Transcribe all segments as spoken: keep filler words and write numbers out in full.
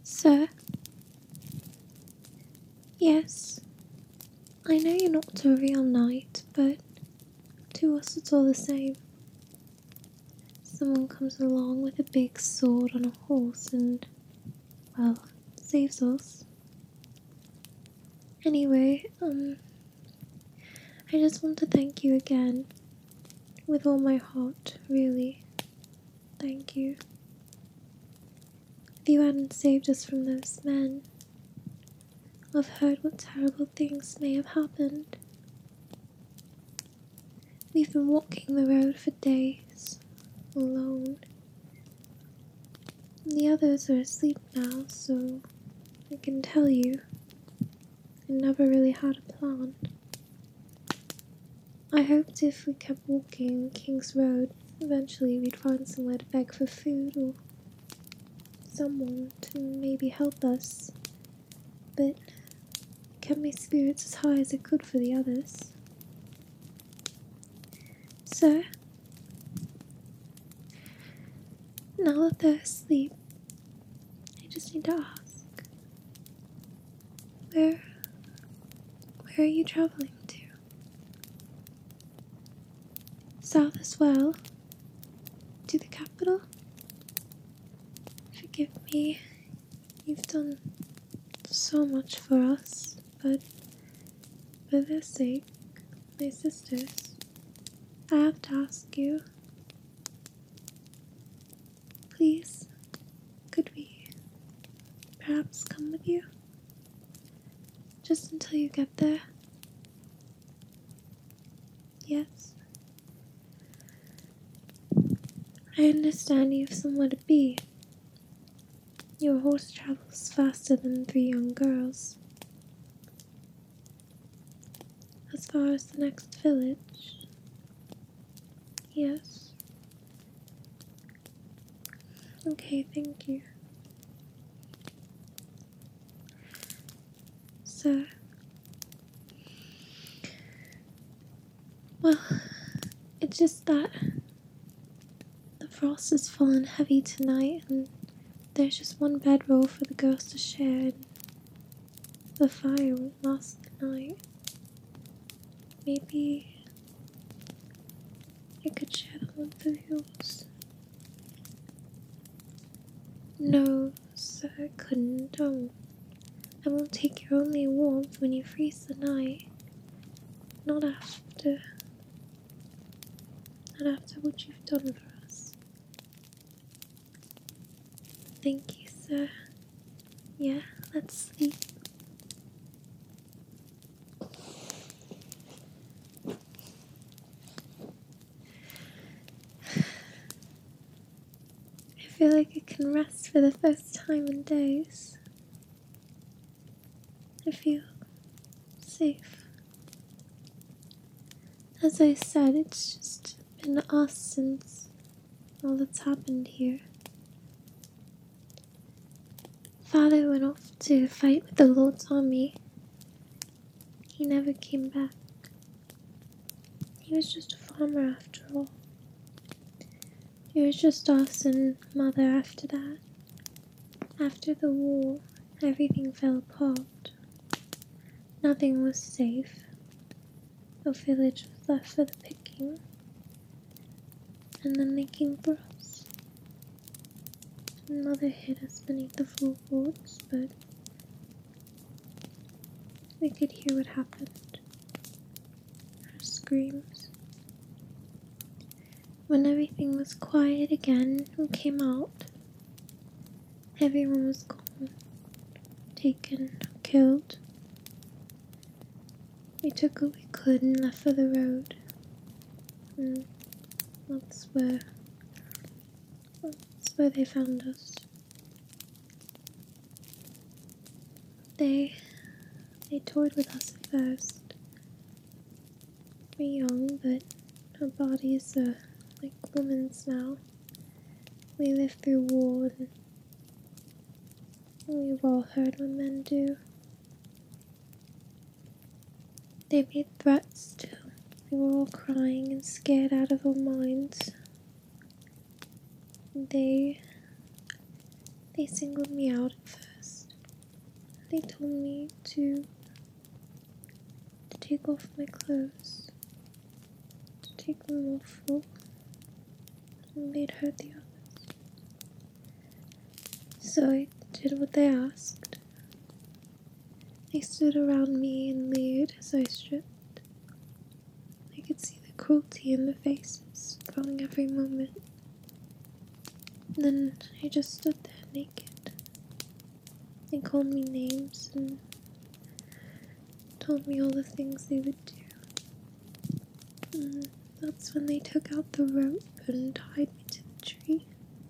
Sir? Yes, I know you're not a real knight, but to us it's all the same. Someone comes along with a big sword on a horse and, well, saves us. Anyway, um, I just want to thank you again. With all my heart, really. Thank you. If you hadn't saved us from those men, I've heard what terrible things may have happened. We've been walking the road for days, alone. The others are asleep now, so I can tell you, I never really had a plan. I hoped if we kept walking King's Road, eventually we'd find somewhere to beg for food or someone to maybe help us, but I kept my spirits as high as I could for the others. Sir, now that they're asleep, I just need to ask, where, where are you traveling to? South as well? To the capital? Forgive me, you've done so much for us, but for their sake, my sisters, I have to ask you, please, could we perhaps come with you? Just until you get there? Yes? I understand you have somewhere to be. Your horse travels faster than three young girls. As far as the next village? Yes. Okay, thank you. Sir. Well, it's just that the frost has fallen heavy tonight and there's just one bedroll for the girls to share and the fire won't last the night. Maybe I could share the warmth of yours. No, sir, I couldn't. Don't. I won't take your only warmth when you freeze the night. Not after. Not after what you've done for us. Thank you, sir. Yeah, let's sleep. I feel like I can rest for the first time in days. I feel safe. As I said, it's just been us since all that's happened here. Father went off to fight with the Lord's army. He never came back. He was just a farmer after all. It was just us and Mother after that. After the war, everything fell apart. Nothing was safe. The village was left for the picking. And then they came for us. Mother hid us beneath the floorboards, but we could hear what happened. Her screams. When everything was quiet again, we came out. Everyone was gone, taken, killed. We took what we could and left for the road. And that's where, that's where they found us. They, they toyed with us at first. We're young, but our bodies are like women's now. We lived through war and we've all heard what men do. They made threats too. We were all crying and scared out of our minds. They, they singled me out at they told me to, to take off my clothes, to take them off full, and they'd hurt the others. So I did what they asked. They stood around me and leered as I stripped. I could see the cruelty in their faces, growing every moment. Then I just stood there naked. They called me names and told me all the things they would do. And that's when they took out the rope and tied me to the tree.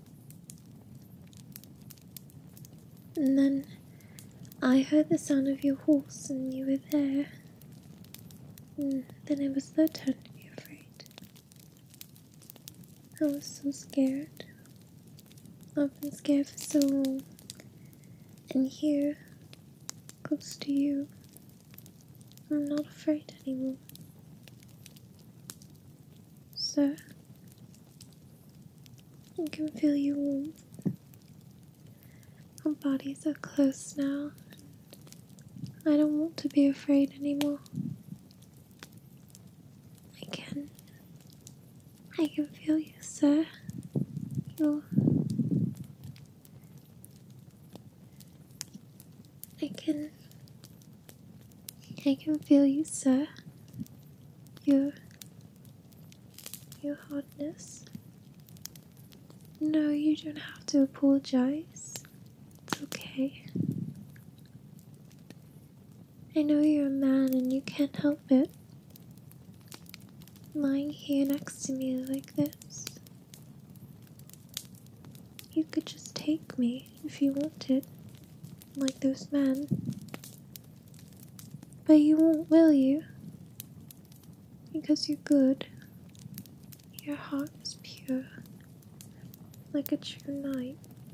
And then I heard the sound of your horse and you were there. And then it was their turn to be afraid. I was so scared. I've been scared for so long. And here, close to you, I'm not afraid anymore. Sir, I can feel your warmth. Our bodies are close now. I don't want to be afraid anymore. I can. I can feel you, sir. You're... I can... I can feel you, sir. Your... Your hardness. No, you don't have to apologize. It's okay. I know you're a man and you can't help it. Lying here next to me like this. You could just take me if you wanted, like those men. But you won't, will you? Because you're good. Your heart is pure, like a true knight.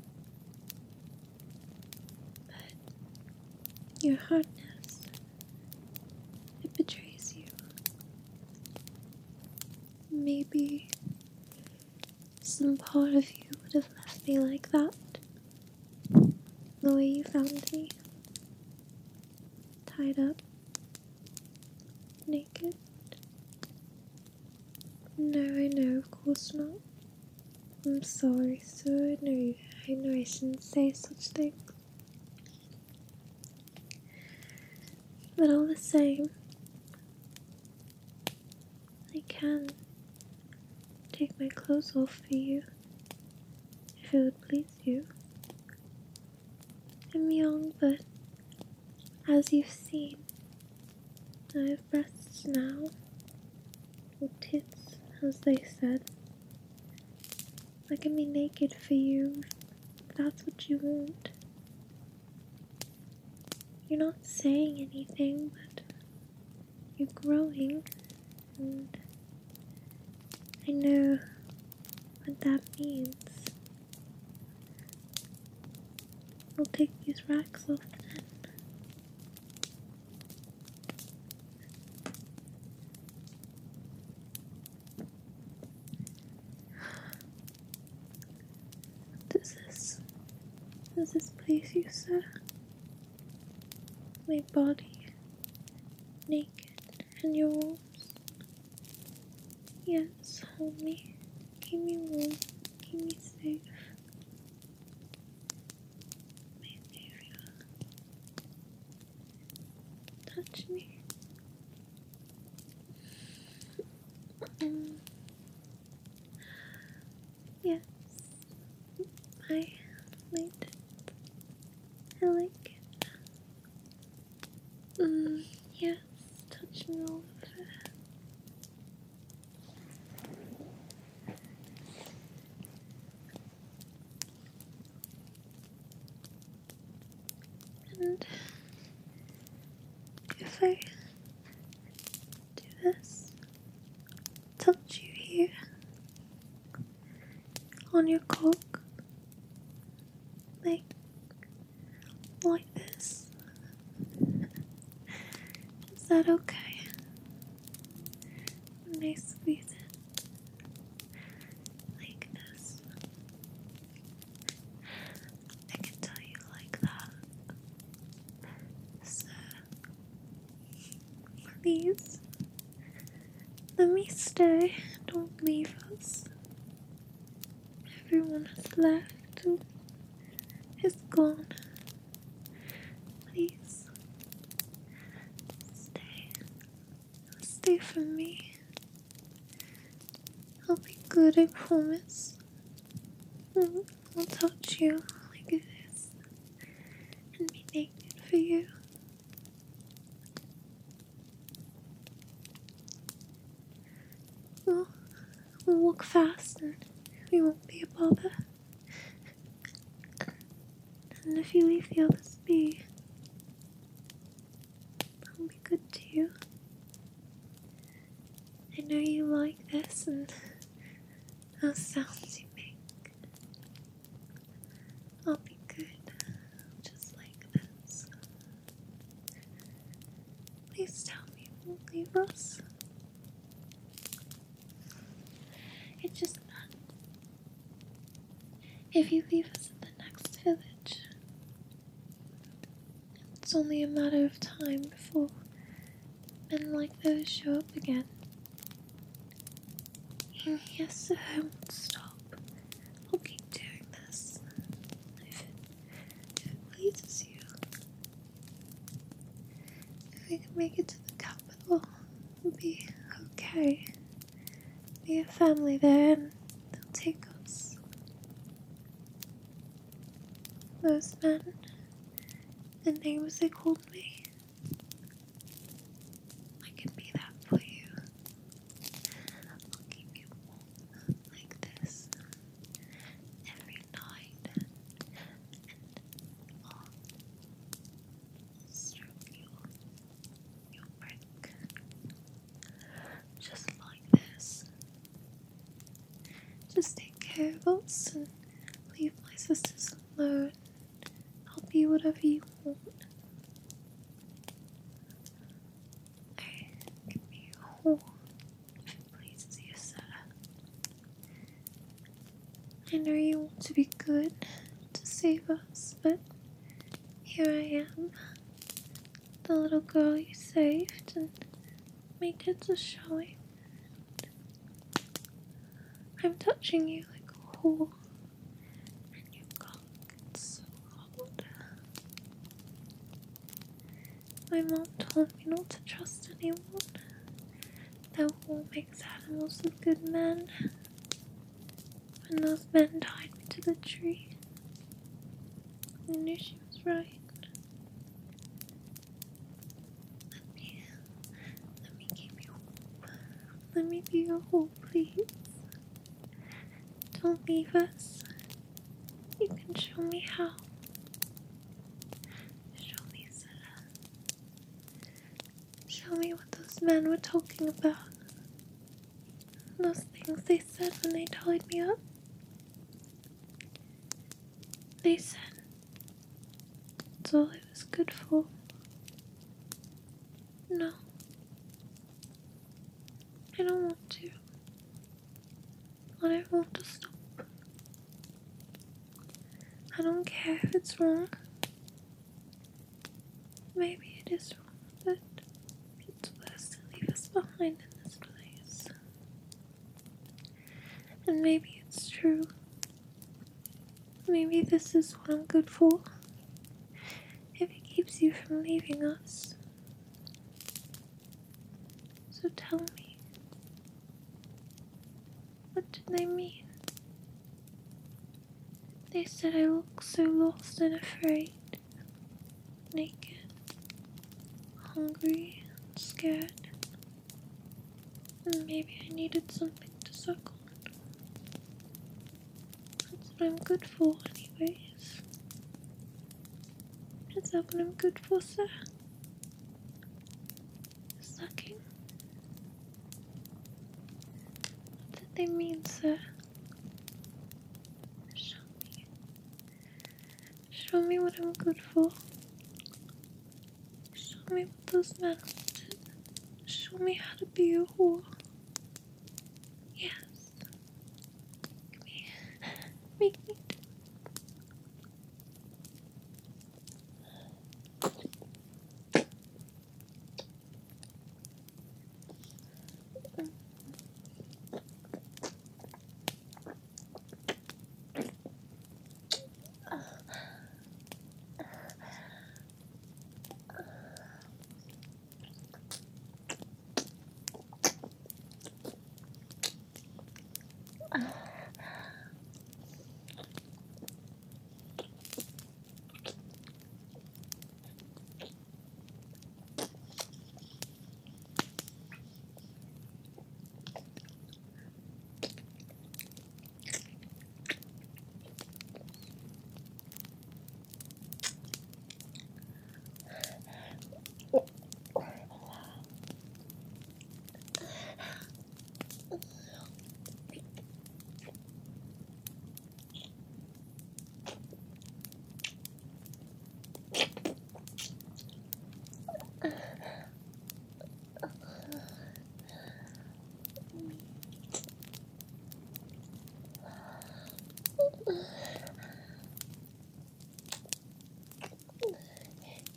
But your hardness, it betrays you. Maybe some part of you would have left me like that. The way you found me. Tied up. Naked. No, I know, of course not. I'm sorry, sir. I know, I know I shouldn't say such things. But all the same, I can take my clothes off for you, if it would please you. I'm young, but as you've seen, I have breasts now, or tits, as they said. I can be naked for you, if that's what you want. You're not saying anything, but you're growing, and I know what that means. I'll take these racks off then. Does this, does this please you, sir? My body, naked, and your arms. Yes, hold me, keep me warm, keep me safe. My favorite. Touch me. Mm. Yes, I liked it. I like it. Mm, yes, touch me all over. And if I do this, touch you here on your cock, like, like this, is that okay? And I squeeze it like this. I can tell you like that. Please, let me stay. Don't leave us. Everyone has left and is gone. Please, stay. Stay for me. I'll be good, I promise. Mm, I'll touch you like this and be naked for you. We'll, we'll walk fast and we won't be a bother. And if you leave the others be, I'll be good to you. I know you like this and those sounds you make. I'll be good, just like this. Please tell me you won't leave us. It's just that if you leave us at the next village, it's only a matter of time before men like those show up again. And yes, I won't stop. I'll keep doing this. If it, if it pleases you. If we can make it to the capital, we'll be okay. Be a family there and they'll take us. Those men, the names they called me, I can be that for you. I'll keep you warm like this every night, and I'll stroke your, your brick, just like this. Just take care of us and leave my sisters alone. I'll be whatever you want. I can be a whore if it pleases you, sir. I know you want to be good to save us, but here I am, the little girl you saved, and my tits are showing. I'm touching you like a whore, and your cock gets so hot. My mom told me not to trust anyone. That war makes animals of good men. When those men tied me to the tree, I knew she was right. Let me, let me keep you warm. Let me be your whore, please. Don't leave us. You can show me how. Show me, Sarah. Show me what those men were talking about. Those things they said when they tied me up. They said that's all it was good for. No. I don't want to. I don't want to stop. I don't care if it's wrong. Maybe it is wrong, but it's worse to leave us behind in this place. And maybe it's true. Maybe this is what I'm good for. If it keeps you from leaving us. So tell me. What did they mean? They said I look so lost and afraid. Naked. Hungry. Scared. And maybe I needed something to suck on. That's what I'm good for anyways. Is that what I'm good for, sir? Sucking? What did they mean, sir? Show me. Show me what I'm good for. Show me what those men wanted. Show me how to be a whore. Yes. Make me, make me do.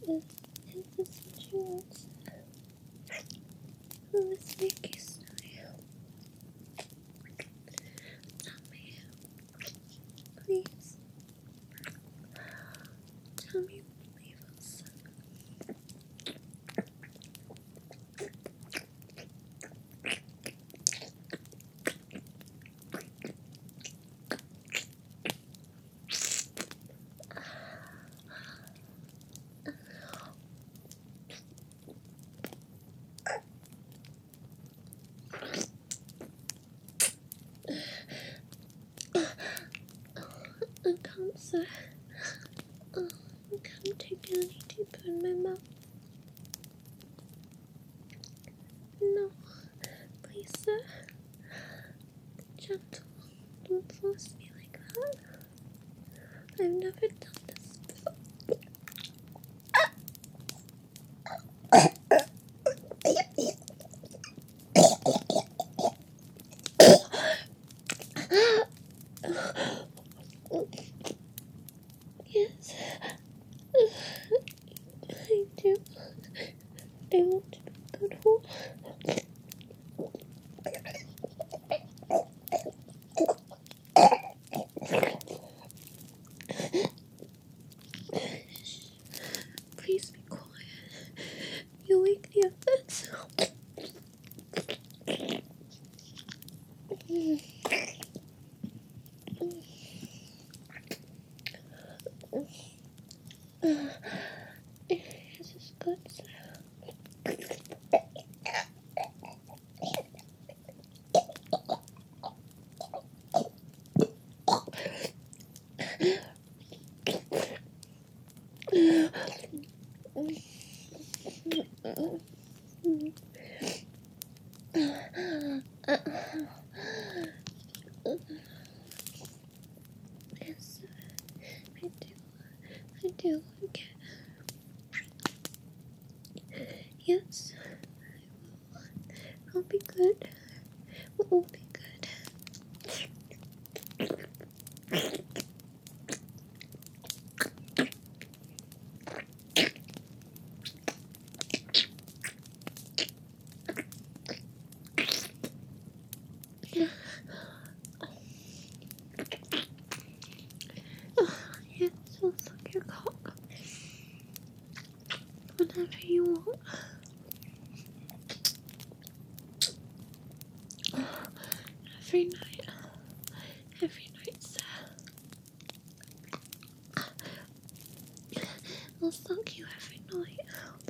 Is, is this what you want? Let's make a style. Tell me, please. Tell me what labels. I can't, sir. Oh, I can't take it any deeper in my mouth. No, please, sir. Gentle. Don't force me like that. I've never done this before. Yes, I do. I want to be a good horse. Please be quiet. You wake the others. This is good, sir. Yes, I do. I do. Okay. Yes, I'll be good. We'll be good. Oh, yes, I'll suck your cock whenever you want. Every night. Every night, sir. I'll suck you every night.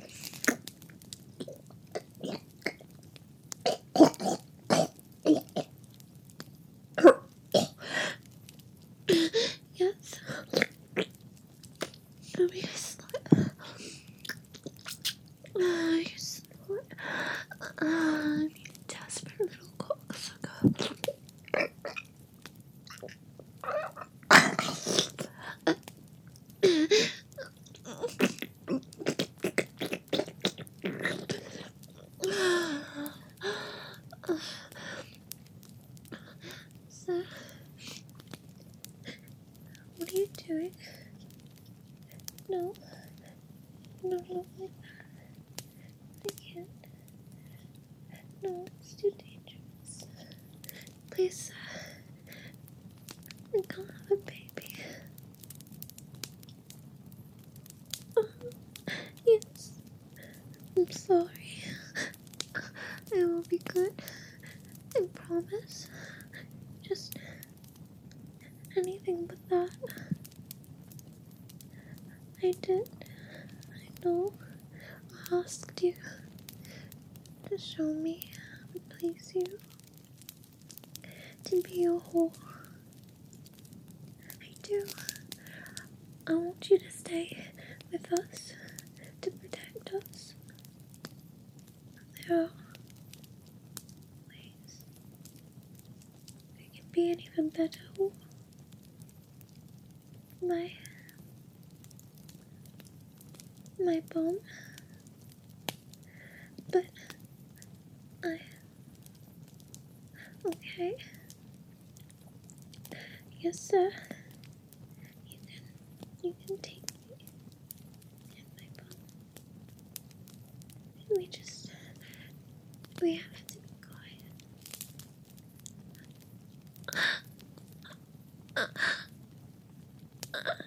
Yes. I'll be a slut. Uh, you slut. Uh, you desperate little cocksucker. Sir, what are you doing? No, no, no, like that. I can't. No, it's too dangerous. Please, sir, I can't have a baby. Uh, yes, I'm sorry. I will be good. I promise. Just anything but that. I did. I know. I asked you to show me how to please you. To be your whore. I do. I want you to stay with us. To protect us. There are ways I can be an even better whore. My my bum, but I okay. Yes, sir. You can you can take me in my bum.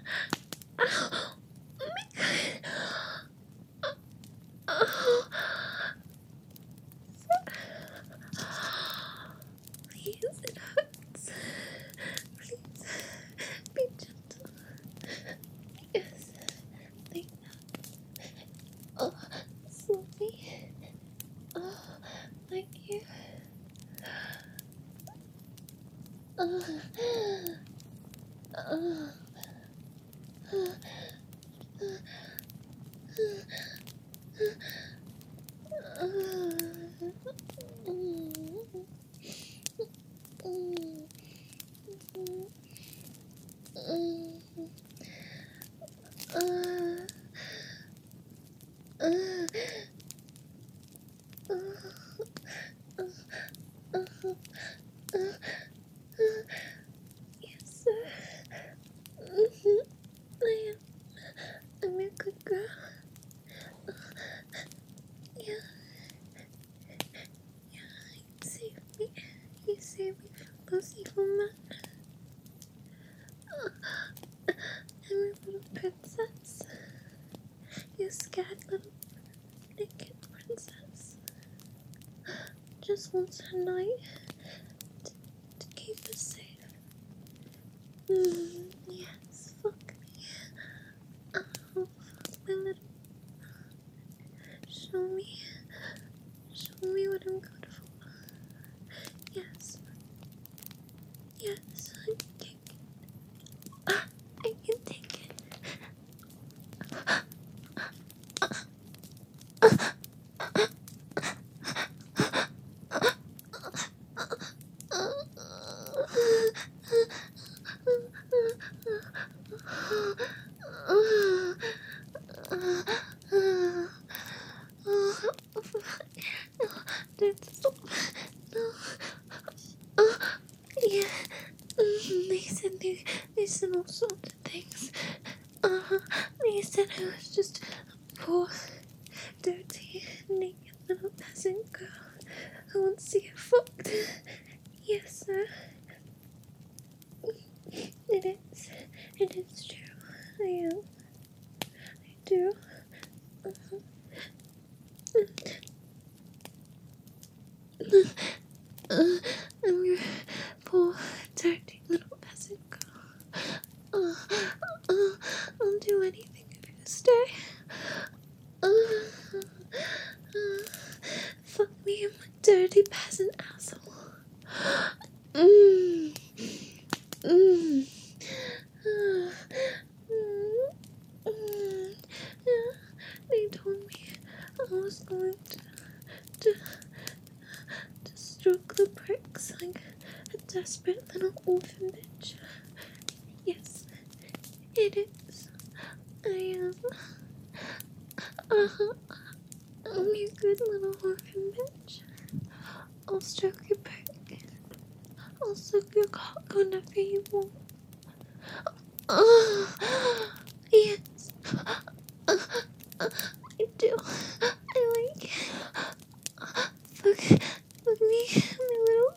Ow! Oh my god! Oh. Please, it hurts. Please, be gentle. Yes, like that. Oh, slowly. Oh, like you. Oh, oh, oh, yes, sir. Mm-hmm. I am. I'm a good girl. Yeah, yeah. You saved me. You saved me from those evil men. I'm a little princess. You scared little naked princess. Just wants her night to, to keep us safe. Mm, yes, fuck me. Oh, fuck my little. Show me. Show me what I'm good for. Yes. Yes, I can take it. Ah, I can take it. That's so. No. Oh, yeah. Mm, they said they, they said all sorts of things. Uh, they said I was just a poor, dirty, naked little peasant girl who wants to get fucked. Yes, sir. It is. It is true. I am. I do. Uh-huh. Uh, I'm your poor, dirty little peasant girl. Uh, uh, I'll do anything if you stay. Uh, uh, fuck me, I'm a dirty peasant asshole. Mmm. Mmm. Uh, mm, mm, yeah. They told me I was going to, to, to stroke the bricks like a desperate little orphan bitch. Yes, it is. I am. Uh-huh. I'm your good little orphan bitch. I'll stroke your back. I'll suck your cock whenever you want. Uh, yes. Uh, uh, I do. I like it. Fuck, fuck me, my little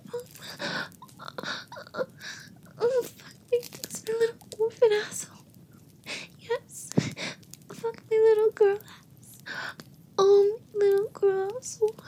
bum. Oh, fuck me, that's my little orphan asshole. Yes. Fuck my little girl ass. Oh, my little girl asshole.